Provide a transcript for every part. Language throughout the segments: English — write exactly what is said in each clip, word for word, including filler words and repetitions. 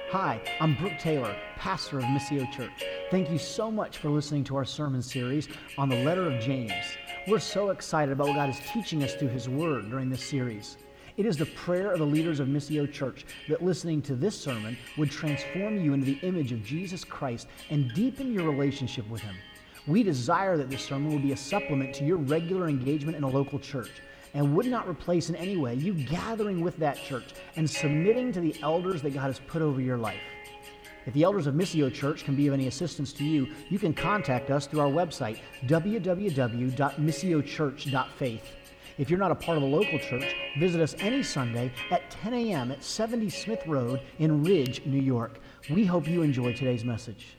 Hi, I'm Brooke Taylor, pastor of Missio Church. Thank you so much for listening to our sermon series on the letter of James. We're so excited about what God is teaching us through His Word during this series. It is the prayer of the leaders of Missio Church that listening to this sermon would transform you into the image of Jesus Christ and deepen your relationship with Him. We desire that this sermon will be a supplement to your regular engagement in a local church, and would not replace in any way you gathering with that church and submitting to the elders that God has put over your life. If the elders of Missio Church can be of any assistance to you, you can contact us through our website, w w w dot missio church dot faith. If you're not a part of a local church, visit us any Sunday at ten a.m. at seventy Smith Road in Ridge, New York. We hope you enjoy today's message.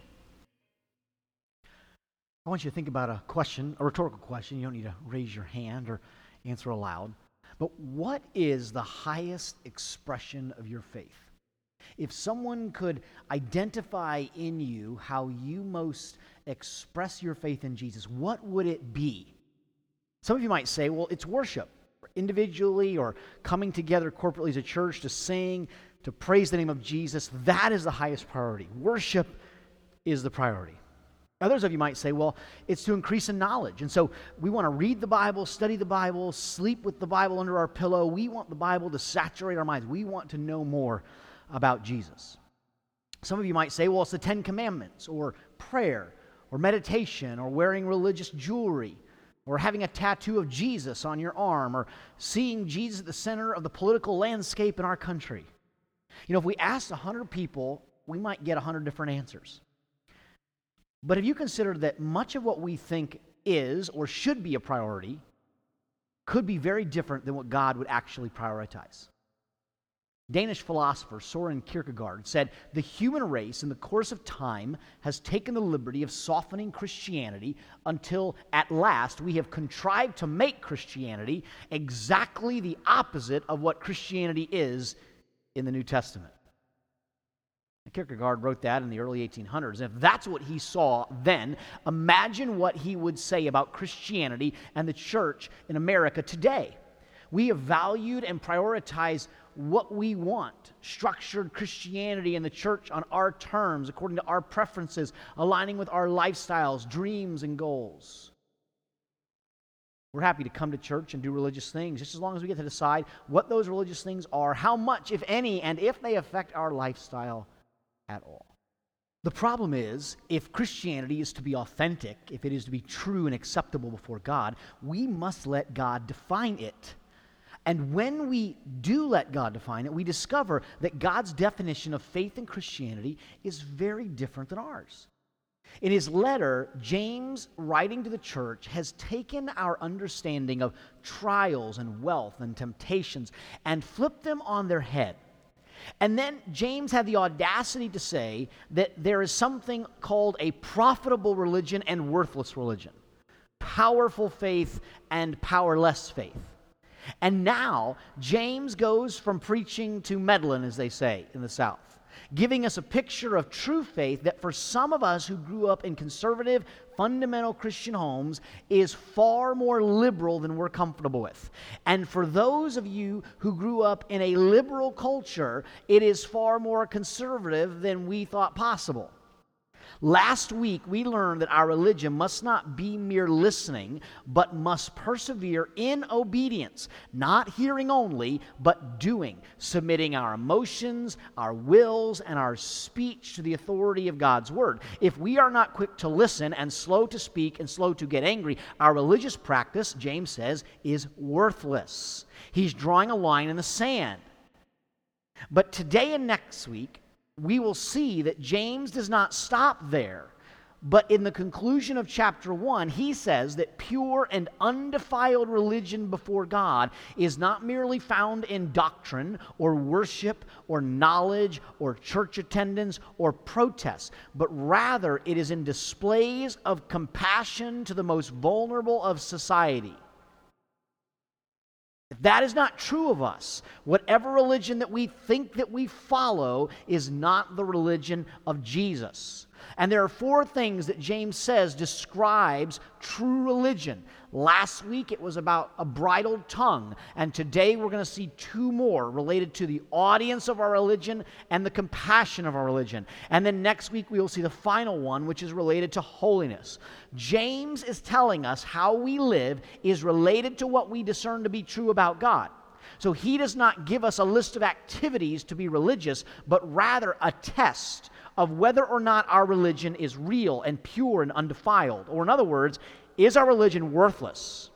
I want you to think about a question, a rhetorical question. You don't need to raise your hand or answer aloud. But what is the highest expression of your faith? If someone could identify in you how you most express your faith in Jesus, what would it be? Some of you might say, well, it's worship, individually or coming together corporately as a church to sing, to praise the name of Jesus. That is the highest priority. Worship is the priority. Others of you might say, well, it's to increase in knowledge. And so we want to read the Bible, study the Bible, sleep with the Bible under our pillow. We want the Bible to saturate our minds. We want to know more about Jesus. Some of you might say, well, it's the Ten Commandments, or prayer, or meditation, or wearing religious jewelry, or having a tattoo of Jesus on your arm, or seeing Jesus at the center of the political landscape in our country. You know, if we asked one hundred people, we might get one hundred different answers. But have you considered that much of what we think is or should be a priority could be very different than what God would actually prioritize? Danish philosopher Soren Kierkegaard said, "The human race in the course of time has taken the liberty of softening Christianity until at last we have contrived to make Christianity exactly the opposite of what Christianity is in the New Testament." Kierkegaard wrote that in the early eighteen hundreds. And if that's what he saw then, imagine what he would say about Christianity and the church in America today. We have valued and prioritized what we want, structured Christianity and the church on our terms, according to our preferences, aligning with our lifestyles, dreams, and goals. We're happy to come to church and do religious things, just as long as we get to decide what those religious things are, how much, if any, and if they affect our lifestyle at all. The problem is, if Christianity is to be authentic, if it is to be true and acceptable before God, we must let God define it. And when we do let God define it, we discover that God's definition of faith in Christianity is very different than ours. In his letter, James, writing to the church, has taken our understanding of trials and wealth and temptations and flipped them on their head. And then James had the audacity to say that there is something called a profitable religion and worthless religion, powerful faith and powerless faith. And now James goes from preaching to meddling, as they say in the South, giving us a picture of true faith that for some of us who grew up in conservative, fundamental Christian homes is far more liberal than we're comfortable with. And for those of you who grew up in a liberal culture, it is far more conservative than we thought possible. Last week, we learned that our religion must not be mere listening, but must persevere in obedience, not hearing only, but doing, submitting our emotions, our wills, and our speech to the authority of God's Word. If we are not quick to listen and slow to speak and slow to get angry, our religious practice, James says, is worthless. He's drawing a line in the sand. But today and next week, we will see that James does not stop there. But in the conclusion of chapter one, he says that pure and undefiled religion before God is not merely found in doctrine or worship or knowledge or church attendance or protests, but rather it is in displays of compassion to the most vulnerable of society. If that is not true of us, whatever religion that we think that we follow is not the religion of Jesus. And there are four things that James says describes true religion. Last week it was about a bridled tongue, and today we're going to see two more related to the audience of our religion and the compassion of our religion. And then next week we will see the final one, which is related to holiness. James is telling us how we live is related to what we discern to be true about God. So he does not give us a list of activities to be religious, but rather a test of whether or not our religion is real and pure and undefiled. Or in other words, is our religion worthless?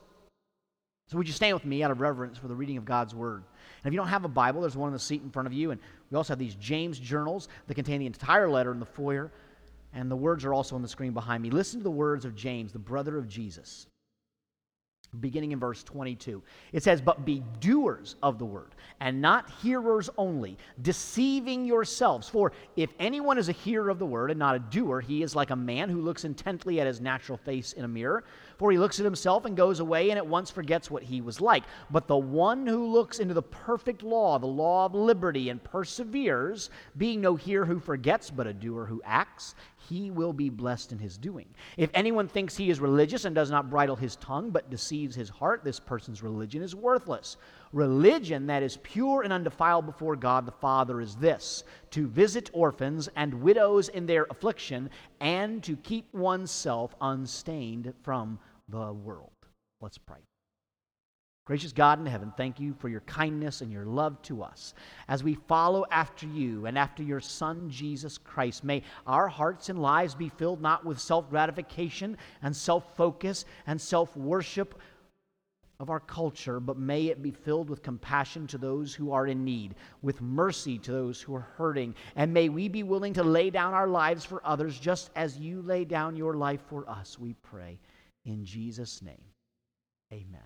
So would you stand with me out of reverence for the reading of God's Word? And if you don't have a Bible, there's one in the seat in front of you, and we also have these James journals that contain the entire letter in the foyer, and the words are also on the screen behind me. Listen to the words of James, the brother of Jesus. Beginning in verse twenty-two. It says, "But be doers of the word, and not hearers only, deceiving yourselves. For if anyone is a hearer of the word and not a doer, he is like a man who looks intently at his natural face in a mirror. For he looks at himself and goes away and at once forgets what he was like. But the one who looks into the perfect law, the law of liberty, and perseveres, being no hearer who forgets, but a doer who acts, he will be blessed in his doing. If anyone thinks he is religious and does not bridle his tongue, but deceives his heart, this person's religion is worthless. Religion that is pure and undefiled before God the Father is this: to visit orphans and widows in their affliction, and to keep oneself unstained from the world." Let's pray. Gracious God in heaven, thank you for your kindness and your love to us. As we follow after you and after your Son, Jesus Christ, may our hearts and lives be filled not with self-gratification and self-focus and self-worship of our culture, but may it be filled with compassion to those who are in need, with mercy to those who are hurting, and may we be willing to lay down our lives for others just as you lay down your life for us, we pray. In Jesus' name, amen.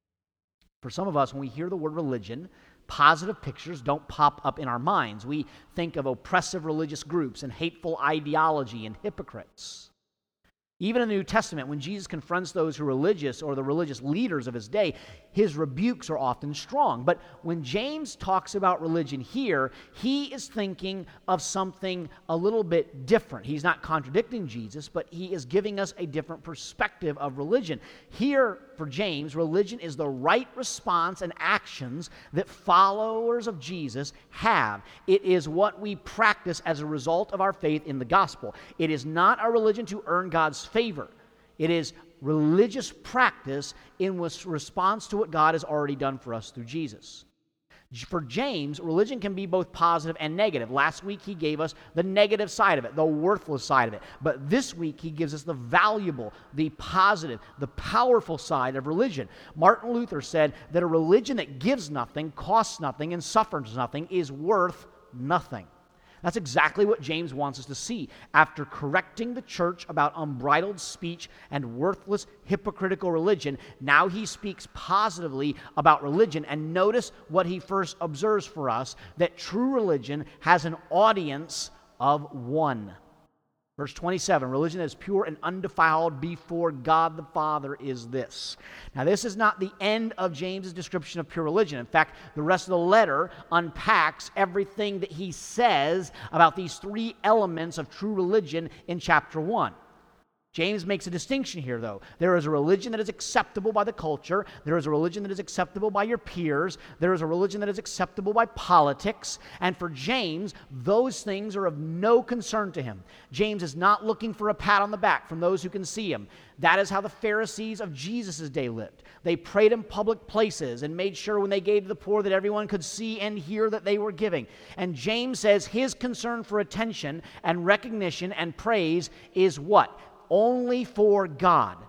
For some of us, when we hear the word religion, positive pictures don't pop up in our minds. We think of oppressive religious groups and hateful ideology and hypocrites. Even in the New Testament, when Jesus confronts those who are religious or the religious leaders of his day, his rebukes are often strong. But when James talks about religion here, he is thinking of something a little bit different. He's not contradicting Jesus, but he is giving us a different perspective of religion. Here, for James, religion is the right response and actions that followers of Jesus have. It is what we practice as a result of our faith in the gospel. It is not our religion to earn God's favor. It is religious practice in response to what God has already done for us through Jesus. For James, religion can be both positive and negative. Last week he gave us the negative side of it, the worthless side of it. But this week he gives us the valuable, the positive, the powerful side of religion. Martin Luther said that a religion that gives nothing, costs nothing, and suffers nothing is worth nothing. That's exactly what James wants us to see. After correcting the church about unbridled speech and worthless, hypocritical religion, now he speaks positively about religion. And notice what he first observes for us, that true religion has an audience of one. Verse twenty-seven, religion that is pure and undefiled before God the Father is this. Now, this is not the end of James's description of pure religion. In fact, the rest of the letter unpacks everything that he says about these three elements of true religion in chapter one. James makes a distinction here, though. There is a religion that is acceptable by the culture. There is a religion that is acceptable by your peers. There is a religion that is acceptable by politics. And for James, those things are of no concern to him. James is not looking for a pat on the back from those who can see him. That is how the Pharisees of Jesus' day lived. They prayed in public places and made sure when they gave to the poor that everyone could see and hear that they were giving. And James says his concern for attention and recognition and praise is what? Only for God.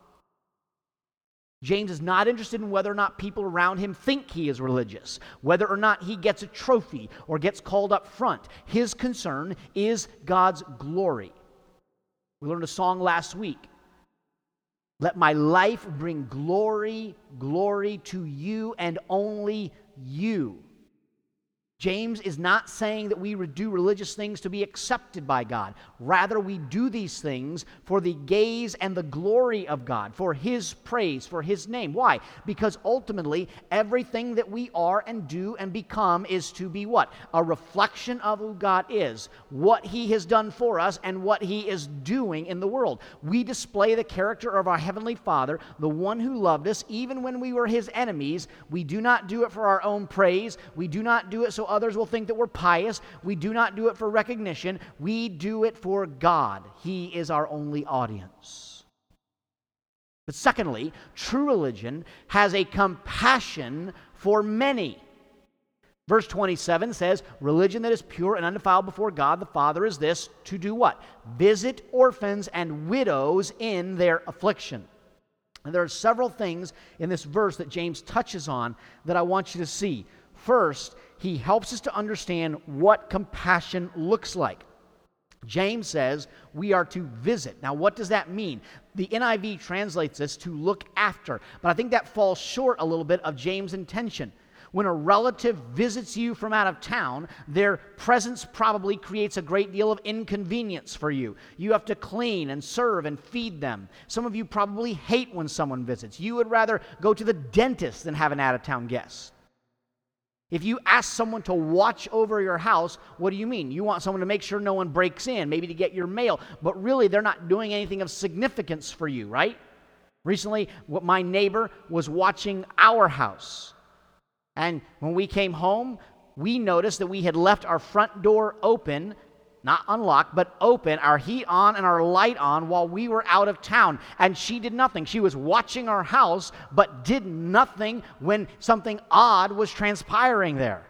James is not interested in whether or not people around him think he is religious, whether or not he gets a trophy or gets called up front. His concern is God's glory. We learned a song last week. Let my life bring glory, glory to you and only you. James is not saying that we do religious things to be accepted by God. Rather, we do these things for the gaze and the glory of God, for His praise, for His name. Why? Because ultimately, everything that we are and do and become is to be what? A reflection of who God is, what He has done for us, and what He is doing in the world. We display the character of our Heavenly Father, the one who loved us, even when we were His enemies. We do not do it for our own praise. We do not do it so others will think that we're pious. We do not do it for recognition. We do it for God. He is our only audience. But secondly, true religion has a compassion for many. Verse twenty-seven says, religion that is pure and undefiled before God the Father is this, to do what? Visit orphans and widows in their affliction. And there are several things in this verse that James touches on that I want you to see. First, he helps us to understand what compassion looks like. James says we are to visit. Now, what does that mean? The N I V translates this to look after, but I think that falls short a little bit of James' intention. When a relative visits you from out of town, their presence probably creates a great deal of inconvenience for you. You have to clean and serve and feed them. Some of you probably hate when someone visits. You would rather go to the dentist than have an out-of-town guest. If you ask someone to watch over your house, what do you mean? You want someone to make sure no one breaks in, maybe to get your mail, but really they're not doing anything of significance for you, right? Recently, what my neighbor was watching our house. And when we came home, we noticed that we had left our front door open, not unlocked, but open, our heat on and our light on while we were out of town. And she did nothing. She was watching our house, but did nothing when something odd was transpiring there.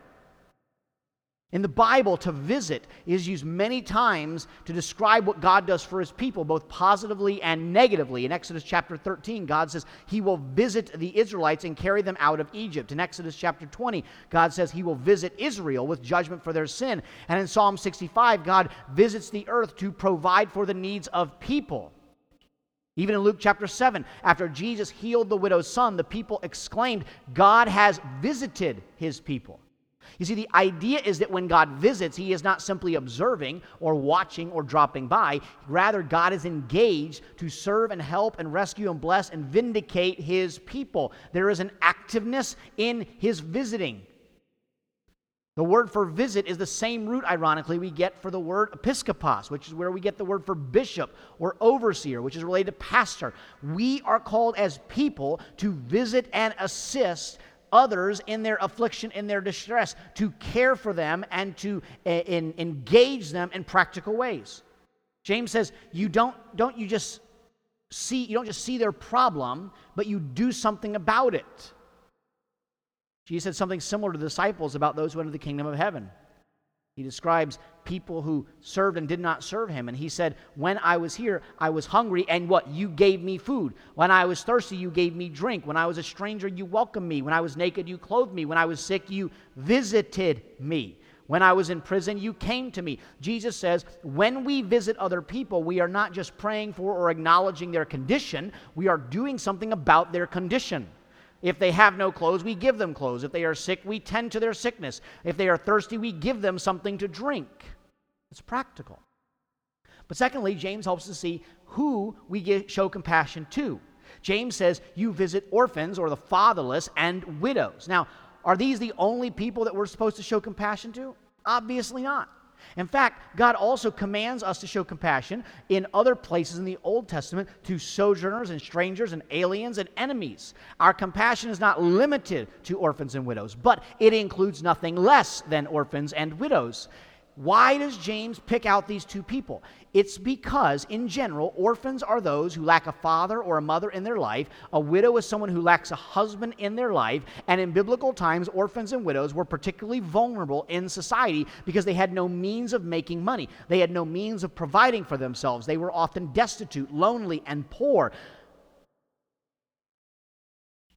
In the Bible, to visit is used many times to describe what God does for His people, both positively and negatively. In Exodus chapter thirteen, God says He will visit the Israelites and carry them out of Egypt. In Exodus chapter twenty, God says He will visit Israel with judgment for their sin. And in Psalm sixty-five, God visits the earth to provide for the needs of people. Even in Luke chapter seven, after Jesus healed the widow's son, the people exclaimed, God has visited His people. You see, the idea is that when God visits, He is not simply observing or watching or dropping by. Rather, God is engaged to serve and help and rescue and bless and vindicate His people. There is an activeness in His visiting. The word for visit is the same root, ironically, we get for the word episkopos, which is where we get the word for bishop or overseer, which is related to pastor. We are called as people to visit and assist others in their affliction, in their distress, to care for them and to uh, in, engage them in practical ways. James says, you don't, don't you just see, you don't just see their problem, but you do something about it. Jesus said something similar to the disciples about those who enter the kingdom of heaven. He describes people who served and did not serve Him. And He said, when I was here, I was hungry, and what? You gave me food. When I was thirsty, you gave me drink. When I was a stranger, you welcomed me. When I was naked, you clothed me. When I was sick, you visited me. When I was in prison, you came to me. Jesus says, when we visit other people, we are not just praying for or acknowledging their condition. We are doing something about their condition. If they have no clothes, we give them clothes. If they are sick, we tend to their sickness. If they are thirsty, we give them something to drink. It's practical. But secondly, James helps us see who we get, show compassion to. James says, you visit orphans or the fatherless and widows. Now, are these the only people that we're supposed to show compassion to? Obviously not. In fact, God also commands us to show compassion in other places in the Old Testament to sojourners and strangers and aliens and enemies. Our compassion is not limited to orphans and widows, but it includes nothing less than orphans and widows. Why does James pick out these two people? It's because, in general, orphans are those who lack a father or a mother in their life. A widow is someone who lacks a husband in their life. And in biblical times, orphans and widows were particularly vulnerable in society because they had no means of making money. They had no means of providing for themselves. They were often destitute, lonely, and poor.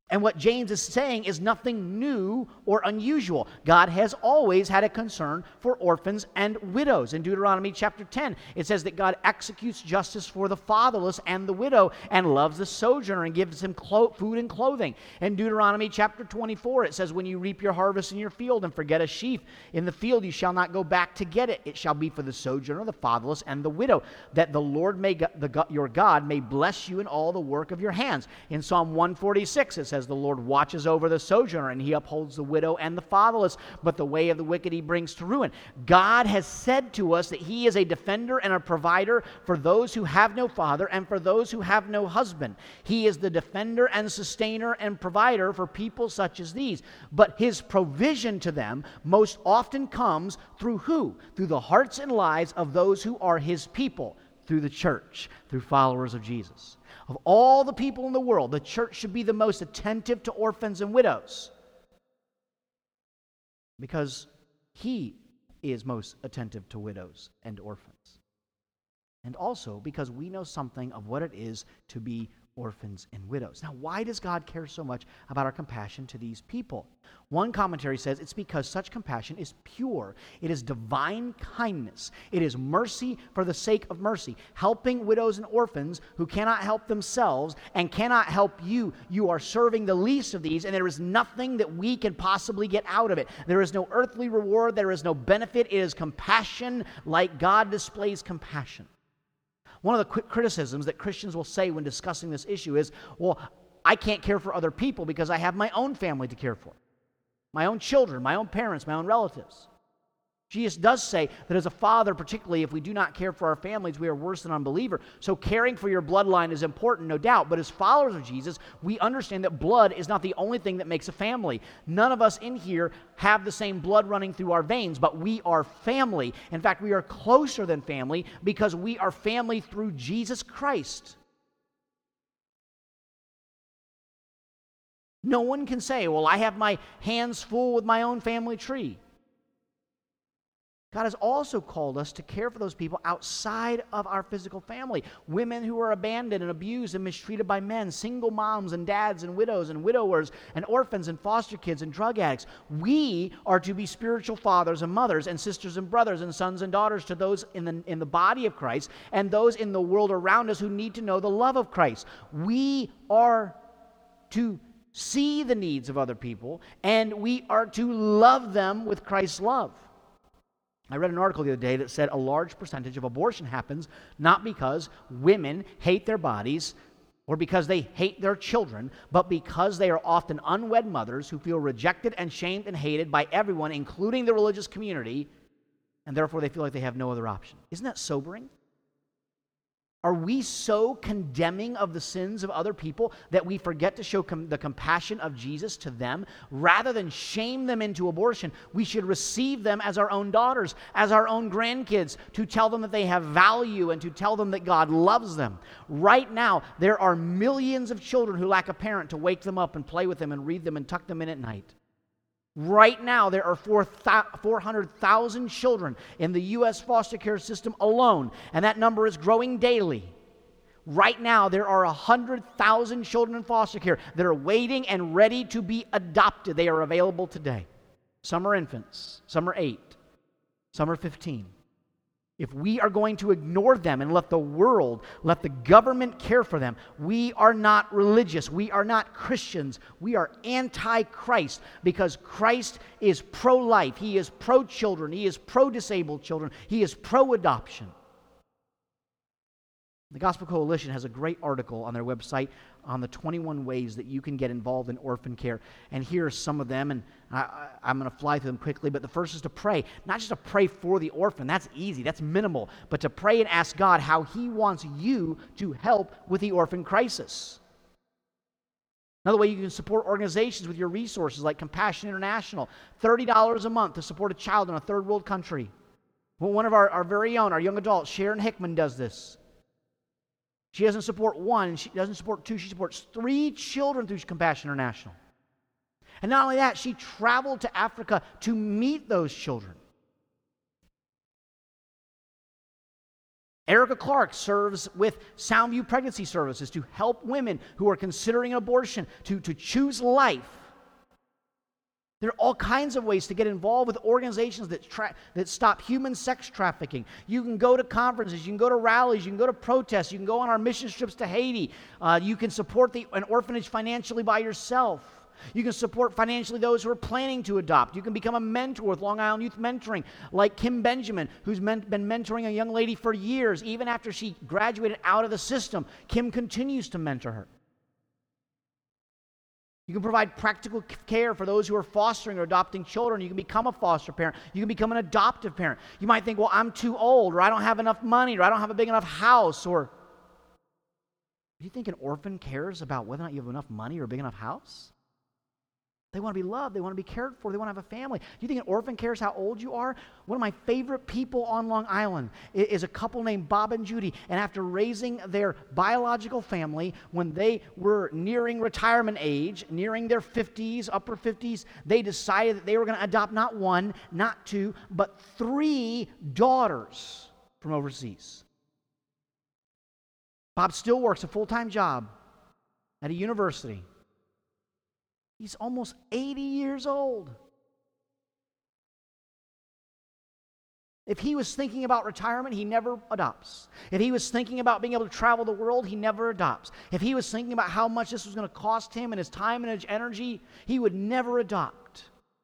And what James is saying is nothing new or unusual. God has always had a concern for orphans and widows. In Deuteronomy chapter ten, it says that God executes justice for the fatherless and the widow and loves the sojourner and gives him clo- food and clothing. In Deuteronomy chapter twenty-four, it says, when you reap your harvest in your field and forget a sheaf in the field, you shall not go back to get it. It shall be for the sojourner, the fatherless, and the widow, that the Lord may, the, your God may bless you in all the work of your hands. In Psalm one forty-six, it says, the Lord watches over the sojourner, and he upholds the widow and the fatherless, but the way of the wicked he brings to ruin. God has said to us that he is a defender and a provider for those who have no father and for those who have no husband. He is the defender and sustainer and provider for people such as these. But his provision to them most often comes through who? Through the hearts and lives of those who are his people, through the church, through followers of Jesus. Of all the people in the world, the church should be the most attentive to orphans and widows, because he is most attentive to widows and orphans. And also because we know something of what it is to be orphans and widows. Now, why does God care so much about our compassion to these people? One commentary says it's because such compassion is pure. It is divine kindness. It is mercy for the sake of mercy, helping widows and orphans who cannot help themselves and cannot help you. You are serving the least of these, and there is nothing that we can possibly get out of it. There is no earthly reward. There is no benefit. It is compassion like God displays compassion. One of the quick criticisms that Christians will say when discussing this issue is, well, I can't care for other people because I have my own family to care for. My own children, my own parents, my own relatives. Jesus does say that as a father, particularly if we do not care for our families, we are worse than unbeliever. So caring for your bloodline is important, no doubt. But as followers of Jesus, we understand that blood is not the only thing that makes a family. None of us in here have the same blood running through our veins, but we are family. In fact, we are closer than family because we are family through Jesus Christ. No one can say, well, I have my hands full with my own family tree. God has also called us to care for those people outside of our physical family. Women who are abandoned and abused and mistreated by men, single moms and dads and widows and widowers and orphans and foster kids and drug addicts. We are to be spiritual fathers and mothers and sisters and brothers and sons and daughters to those in the, in the body of Christ and those in the world around us who need to know the love of Christ. We are to see the needs of other people, and we are to love them with Christ's love. I read an article the other day that said a large percentage of abortion happens not because women hate their bodies or because they hate their children, but because they are often unwed mothers who feel rejected and shamed and hated by everyone, including the religious community, and therefore they feel like they have no other option. Isn't that sobering? Are we so condemning of the sins of other people that we forget to show com- the compassion of Jesus to them? Rather than shame them into abortion, we should receive them as our own daughters, as our own grandkids, to tell them that they have value and to tell them that God loves them. Right now, there are millions of children who lack a parent to wake them up and play with them and read them and tuck them in at night. Right now, there are four hundred thousand children in the U S foster care system alone, and that number is growing daily. Right now, there are one hundred thousand children in foster care that are waiting and ready to be adopted. They are available today. Some are infants, some are eight, some are fifteen. If we are going to ignore them and let the world, let the government care for them, we are not religious. We are not Christians. We are anti-Christ because Christ is pro-life. He is pro-children. He is pro-disabled children. He is pro-adoption. The Gospel Coalition has a great article on their website on the twenty-one ways that you can get involved in orphan care. And here are some of them, and I, I, I'm going to fly through them quickly. But the first is to pray. Not just to pray for the orphan. That's easy. That's minimal. But to pray and ask God how He wants you to help with the orphan crisis. Another way, you can support organizations with your resources like Compassion International. thirty dollars a month to support a child in a third world country. Well, one of our, our very own, our young adults, Sharon Hickman, does this. She doesn't support one, she doesn't support two, she supports three children through Compassion International. And not only that, she traveled to Africa to meet those children. Erica Clark serves with Soundview Pregnancy Services to help women who are considering abortion to, to choose life. There are all kinds of ways to get involved with organizations that tra- that stop human sex trafficking. You can go to conferences, you can go to rallies, you can go to protests, you can go on our mission trips to Haiti. Uh, you can support the, an orphanage financially by yourself. You can support financially those who are planning to adopt. You can become a mentor with Long Island Youth Mentoring, like Kim Benjamin, who's men- been mentoring a young lady for years. Even after she graduated out of the system, Kim continues to mentor her. You can provide practical care for those who are fostering or adopting children. You can become a foster parent. You can become an adoptive parent. You might think, well, I'm too old, or I don't have enough money, or I don't have a big enough house, or... Do you think an orphan cares about whether or not you have enough money or a big enough house? They want to be loved. They want to be cared for. They want to have a family. Do you think an orphan cares how old you are? One of my favorite people on Long Island is a couple named Bob and Judy. And after raising their biological family, when they were nearing retirement age, nearing their fifties, upper fifties, they decided that they were going to adopt not one, not two, but three daughters from overseas. Bob still works a full-time job at a university. He's almost eighty years old. If he was thinking about retirement, he never adopts. If he was thinking about being able to travel the world, he never adopts. If he was thinking about how much this was going to cost him and his time and his energy, he would never adopt.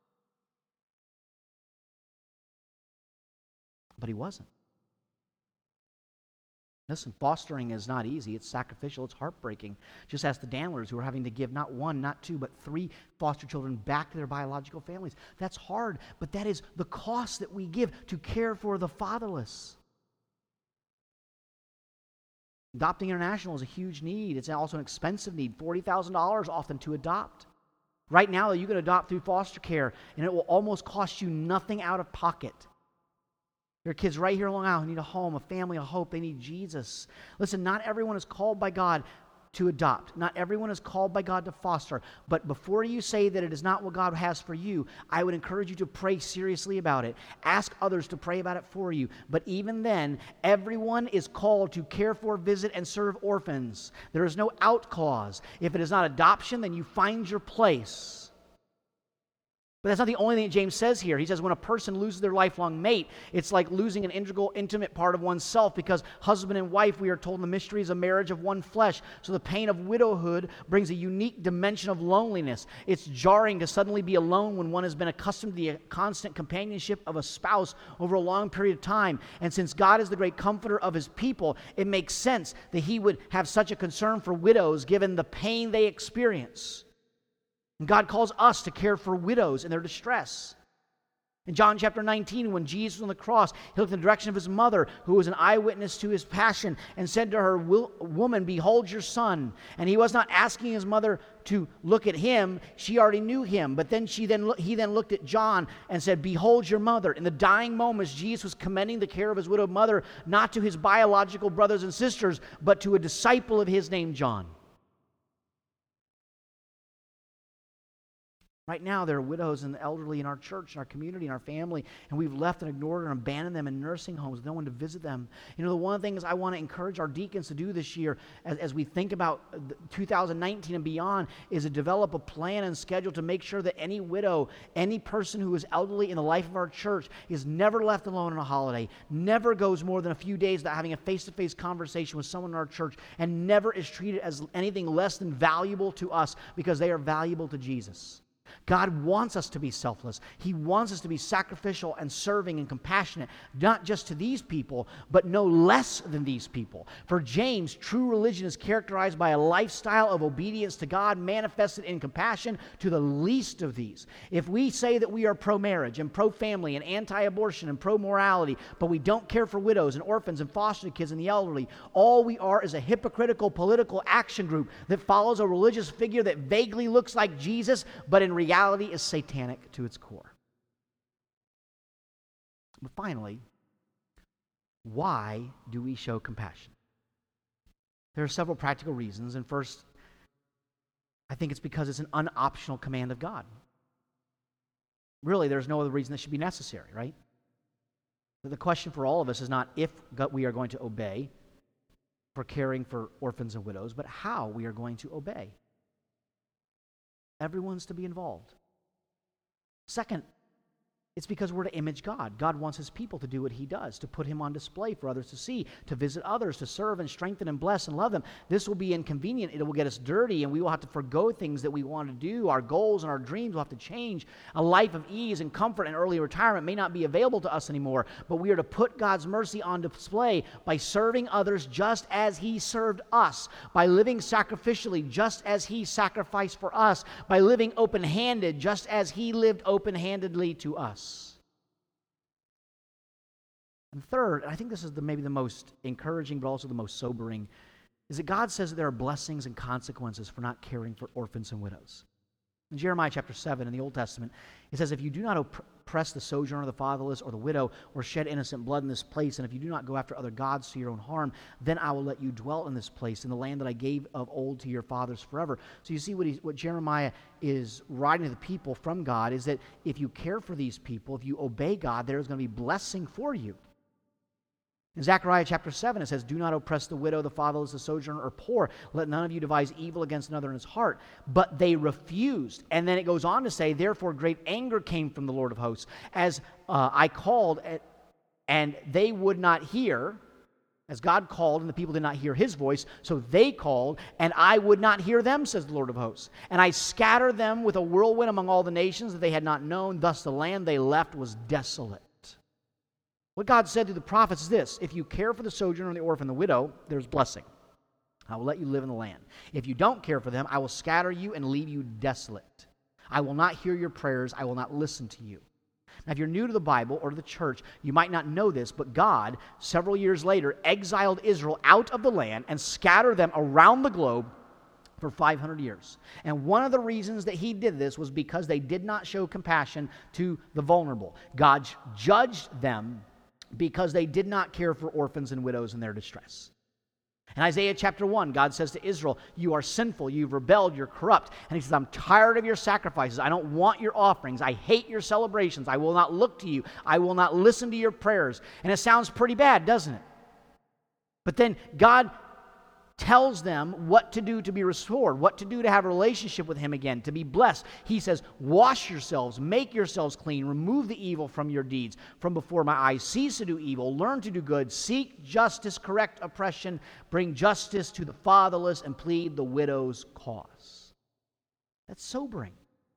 But he wasn't. Listen, fostering is not easy. It's sacrificial. It's heartbreaking. Just ask the Danlers, who are having to give not one, not two, but three foster children back to their biological families. That's hard, but that is the cost that we give to care for the fatherless. Adopting International is a huge need. It's also an expensive need, forty thousand dollars often to adopt. Right now, you can adopt through foster care, and it will almost cost you nothing out of pocket. There are kids right here in Long Island who need a home, a family, a hope. They need Jesus. Listen, not everyone is called by God to adopt. Not everyone is called by God to foster. But before you say that it is not what God has for you, I would encourage you to pray seriously about it. Ask others to pray about it for you. But even then, everyone is called to care for, visit, and serve orphans. There is no out clause. If it is not adoption, then you find your place. But that's not the only thing that James says here. He says when a person loses their lifelong mate, it's like losing an integral, intimate part of oneself, because husband and wife, we are told in the mysteries of marriage of one flesh. So the pain of widowhood brings a unique dimension of loneliness. It's jarring to suddenly be alone when one has been accustomed to the constant companionship of a spouse over a long period of time. And since God is the great comforter of his people, it makes sense that he would have such a concern for widows given the pain they experience. And God calls us to care for widows in their distress. In John chapter nineteen, when Jesus was on the cross, he looked in the direction of his mother, who was an eyewitness to his passion, and said to her, "Woman, behold your son." And he was not asking his mother to look at him. She already knew him. But then she then he then looked at John and said, "Behold your mother." In the dying moments, Jesus was commending the care of his widowed mother, not to his biological brothers and sisters, but to a disciple of his named John. Right now, there are widows and the elderly in our church, in our community, in our family, and we've left and ignored and abandoned them in nursing homes with no one to visit them. You know, the one of the things I want to encourage our deacons to do this year as, as we think about two thousand nineteen and beyond is to develop a plan and schedule to make sure that any widow, any person who is elderly in the life of our church is never left alone on a holiday, never goes more than a few days without having a face-to-face conversation with someone in our church, and never is treated as anything less than valuable to us because they are valuable to Jesus. God wants us to be selfless. He wants us to be sacrificial and serving and compassionate, not just to these people, but no less than these people. For James, true religion is characterized by a lifestyle of obedience to God manifested in compassion to the least of these. If we say that we are pro-marriage and pro-family and anti-abortion and pro-morality, but we don't care for widows and orphans and foster kids and the elderly, all we are is a hypocritical political action group that follows a religious figure that vaguely looks like Jesus, but in reality is satanic to its core. But finally, why do we show compassion? There are several practical reasons, and first, I think it's because it's an unoptional command of God. Really, there's no other reason that should be necessary, right? The question for all of us is not if we are going to obey for caring for orphans and widows, but how we are going to obey. Everyone's to be involved. Second, it's because we're to image God. God wants his people to do what he does, to put him on display for others to see, to visit others, to serve and strengthen and bless and love them. This will be inconvenient. It will get us dirty, and we will have to forgo things that we want to do. Our goals and our dreams will have to change. A life of ease and comfort and early retirement may not be available to us anymore, but we are to put God's mercy on display by serving others just as he served us, by living sacrificially just as he sacrificed for us, by living open-handed just as he lived open-handedly to us. And third, and I think this is the, maybe the most encouraging but also the most sobering, is that God says that there are blessings and consequences for not caring for orphans and widows. In Jeremiah chapter seven in the Old Testament, it says, if you do not oppress the sojourner, the fatherless, or the widow, or shed innocent blood in this place, and if you do not go after other gods to your own harm, then I will let you dwell in this place, in the land that I gave of old to your fathers forever. So you see what, he, what Jeremiah is writing to the people from God is that if you care for these people, if you obey God, there is going to be blessing for you. In Zechariah chapter seven, it says, do not oppress the widow, the fatherless, the sojourner, or poor. Let none of you devise evil against another in his heart. But they refused. And then it goes on to say, therefore great anger came from the Lord of hosts, as uh, I called, and they would not hear, as God called, and the people did not hear his voice. So they called, and I would not hear them, says the Lord of hosts. And I scattered them with a whirlwind among all the nations that they had not known. Thus the land they left was desolate. What God said to the prophets is this: if you care for the sojourner, the orphan, the widow, there's blessing. I will let you live in the land. If you don't care for them, I will scatter you and leave you desolate. I will not hear your prayers. I will not listen to you. Now, if you're new to the Bible or to the church, you might not know this, but God, several years later, exiled Israel out of the land and scattered them around the globe for five hundred years. And one of the reasons that he did this was because they did not show compassion to the vulnerable. God judged them because they did not care for orphans and widows in their distress. In Isaiah chapter one, God says to Israel, you are sinful, you've rebelled, you're corrupt. And he says, I'm tired of your sacrifices. I don't want your offerings. I hate your celebrations. I will not look to you. I will not listen to your prayers. And it sounds pretty bad, doesn't it? But then God tells them what to do to be restored, what to do to have a relationship with him again, to be blessed. He says, wash yourselves, make yourselves clean, remove the evil from your deeds from before my eyes, cease to do evil, learn to do good, seek justice, correct oppression, bring justice to the fatherless, and plead the widow's cause. That's sobering.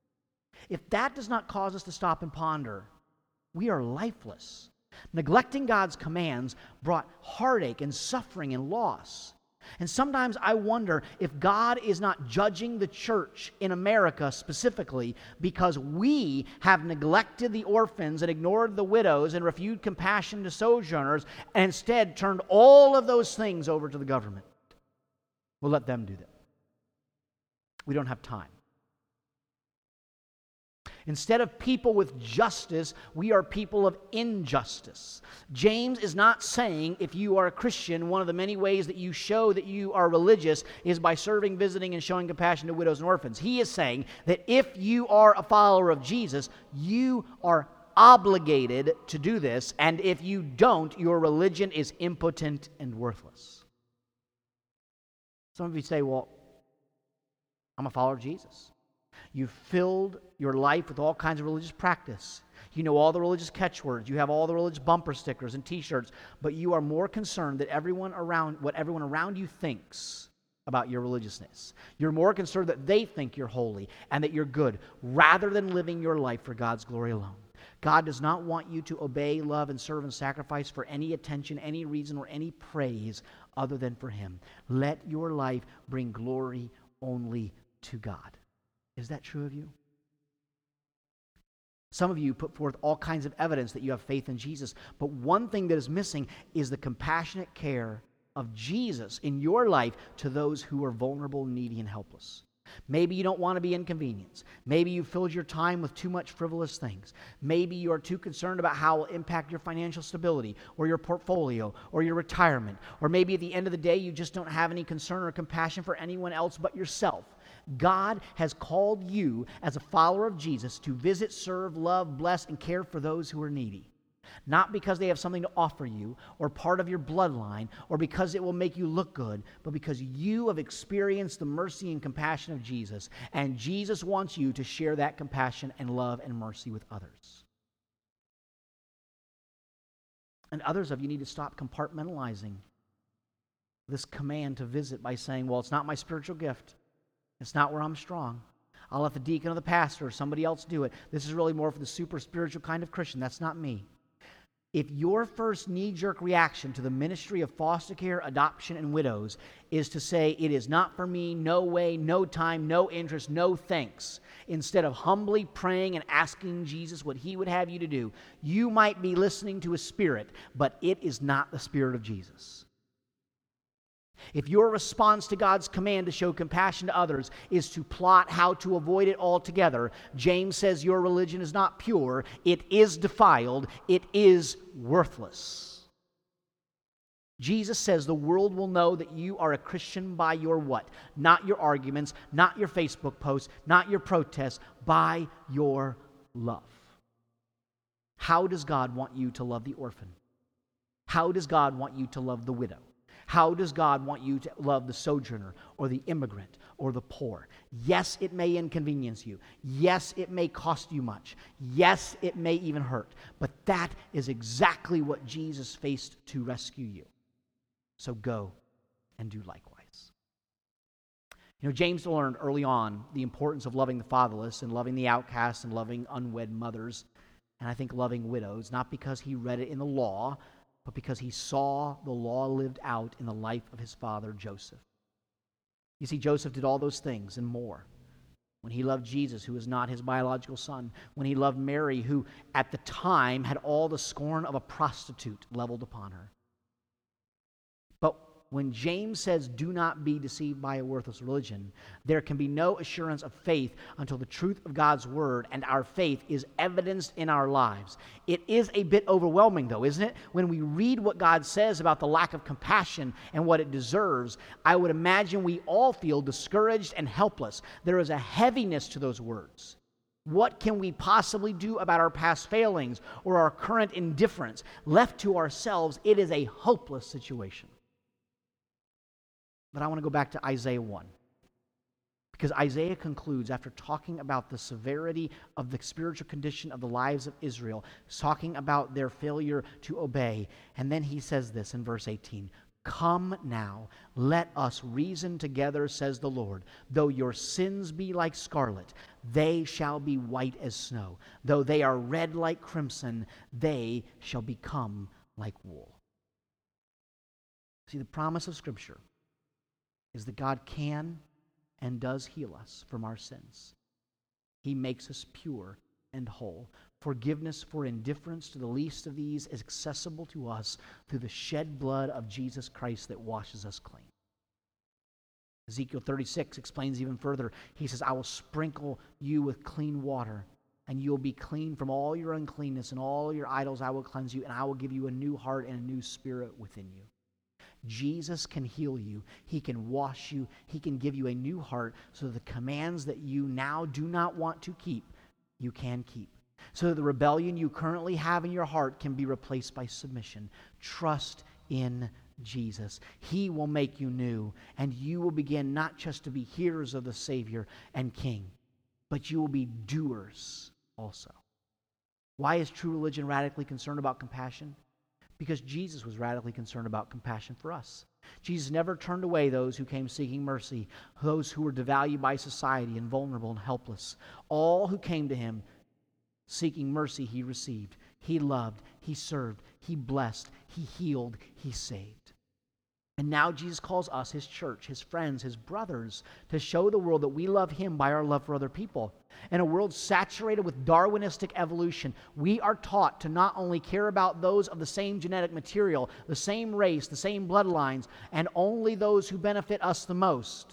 If that does not cause us to stop and ponder, we are lifeless. Neglecting God's commands brought heartache and suffering and loss. And sometimes I wonder if God is not judging the church in America specifically because we have neglected the orphans and ignored the widows and refused compassion to sojourners and instead turned all of those things over to the government. We'll let them do that. We don't have time. Instead of people with justice, we are people of injustice. James is not saying if you are a Christian, one of the many ways that you show that you are religious is by serving, visiting, and showing compassion to widows and orphans. He is saying that if you are a follower of Jesus, you are obligated to do this, and if you don't, your religion is impotent and worthless. Some of you say, well, I'm a follower of Jesus. You've filled your life with all kinds of religious practice. You know all the religious catchwords. You have all the religious bumper stickers and t-shirts, but you are more concerned that everyone around, what everyone around you thinks about your religiousness. You're more concerned that they think you're holy and that you're good, rather than living your life for God's glory alone. God does not want you to obey, love, and serve and sacrifice for any attention, any reason, or any praise other than for Him. Let your life bring glory only to God. Is that true of you? Some of you put forth all kinds of evidence that you have faith in Jesus, but one thing that is missing is the compassionate care of Jesus in your life to those who are vulnerable, needy, and helpless. Maybe you don't want to be inconvenienced. Maybe you filled your time with too much frivolous things. Maybe you are too concerned about how it will impact your financial stability or your portfolio or your retirement. Or maybe at the end of the day, you just don't have any concern or compassion for anyone else but yourself. God has called you as a follower of Jesus to visit, serve, love, bless, and care for those who are needy. Not because they have something to offer you or part of your bloodline or because it will make you look good, but because you have experienced the mercy and compassion of Jesus, and Jesus wants you to share that compassion and love and mercy with others. And others of you need to stop compartmentalizing this command to visit by saying, well, it's not my spiritual gift. It's not where I'm strong. I'll let the deacon or the pastor or somebody else do it. This is really more for the super spiritual kind of Christian. That's not me. If your first knee-jerk reaction to the ministry of foster care, adoption, and widows is to say, it is not for me, no way, no time, no interest, no thanks, instead of humbly praying and asking Jesus what he would have you to do, you might be listening to a spirit, but it is not the Spirit of Jesus. If your response to God's command to show compassion to others is to plot how to avoid it altogether, James says your religion is not pure, it is defiled, it is worthless. Jesus says the world will know that you are a Christian by your what? Not your arguments, not your Facebook posts, not your protests, by your love. How does God want you to love the orphan? How does God want you to love the widow? How does God want you to love the sojourner or the immigrant or the poor? Yes, it may inconvenience you. Yes, it may cost you much. Yes, it may even hurt. But that is exactly what Jesus faced to rescue you. So go and do likewise. You know, James learned early on the importance of loving the fatherless and loving the outcasts and loving unwed mothers, and I think loving widows, not because he read it in the law, but because he saw the law lived out in the life of his father, Joseph. You see, Joseph did all those things and more. When he loved Jesus, who was not his biological son. When he loved Mary, who at the time had all the scorn of a prostitute leveled upon her. But when James says, do not be deceived by a worthless religion, there can be no assurance of faith until the truth of God's word and our faith is evidenced in our lives. It is a bit overwhelming, though, isn't it? When we read what God says about the lack of compassion and what it deserves, I would imagine we all feel discouraged and helpless. There is a heaviness to those words. What can we possibly do about our past failings or our current indifference? Left to ourselves, it is a hopeless situation. But I want to go back to Isaiah one. Because Isaiah concludes, after talking about the severity of the spiritual condition of the lives of Israel, talking about their failure to obey, and then he says this in verse eighteen, come now, let us reason together, says the Lord. Though your sins be like scarlet, they shall be white as snow. Though they are red like crimson, they shall become like wool. See, the promise of Scripture is that God can and does heal us from our sins. He makes us pure and whole. Forgiveness for indifference to the least of these is accessible to us through the shed blood of Jesus Christ that washes us clean. Ezekiel thirty-six explains even further. He says, I will sprinkle you with clean water, and you will be clean from all your uncleanness, and all your idols I will cleanse you, and I will give you a new heart and a new spirit within you. Jesus can heal you. He can wash you. He can give you a new heart so that the commands that you now do not want to keep, you can keep. So that the rebellion you currently have in your heart can be replaced by submission. Trust in Jesus. He will make you new, and you will begin not just to be hearers of the Savior and King, but you will be doers also. Why is true religion radically concerned about compassion? Because Jesus was radically concerned about compassion for us. Jesus never turned away those who came seeking mercy, those who were devalued by society and vulnerable and helpless. All who came to him seeking mercy, he received. He loved, he served, he blessed, he healed, he saved. And now Jesus calls us, his church, his friends, his brothers, to show the world that we love him by our love for other people. In a world saturated with Darwinistic evolution, we are taught to not only care about those of the same genetic material, the same race, the same bloodlines, and only those who benefit us the most.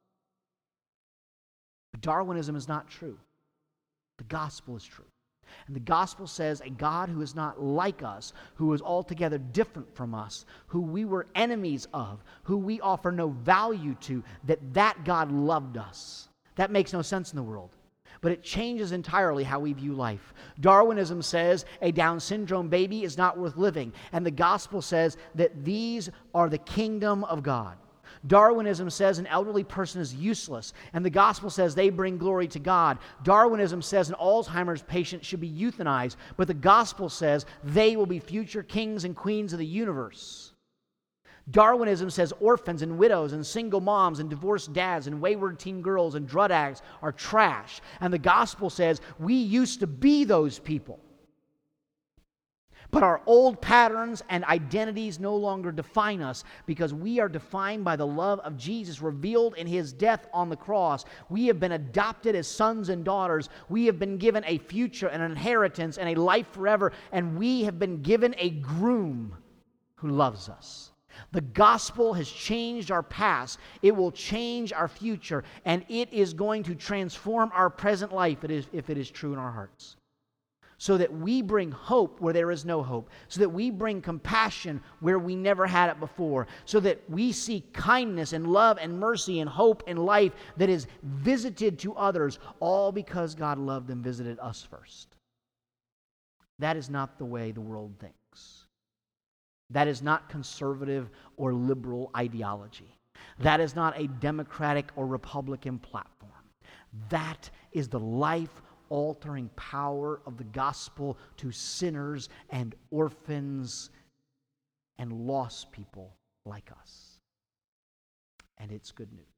But Darwinism is not true. The gospel is true. And the gospel says a God who is not like us, who is altogether different from us, who we were enemies of, who we offer no value to, that that God loved us. That makes no sense in the world. but it changes entirely how we view life. Darwinism says a Down syndrome baby is not worth living, and the gospel says that these are the kingdom of God. Darwinism says an elderly person is useless, and the gospel says they bring glory to God. Darwinism says an Alzheimer's patient should be euthanized, but the gospel says they will be future kings and queens of the universe. Darwinism says orphans and widows and single moms and divorced dads and wayward teen girls and drug addicts are trash, and the gospel says we used to be those people. But our old patterns and identities no longer define us because we are defined by the love of Jesus revealed in His death on the cross. We have been adopted as sons and daughters. We have been given a future and an inheritance and a life forever. And we have been given a groom who loves us. The gospel has changed our past. It will change our future. And it is going to transform our present life if it is true in our hearts. So that we bring hope where there is no hope. So that we bring compassion where we never had it before. So that we see kindness and love and mercy and hope and life that is visited to others, all because God loved and visited us first. That is not the way the world thinks. That is not conservative or liberal ideology. That is not a Democratic or Republican platform. That is the life altering power of the gospel to sinners and orphans and lost people like us. And it's good news.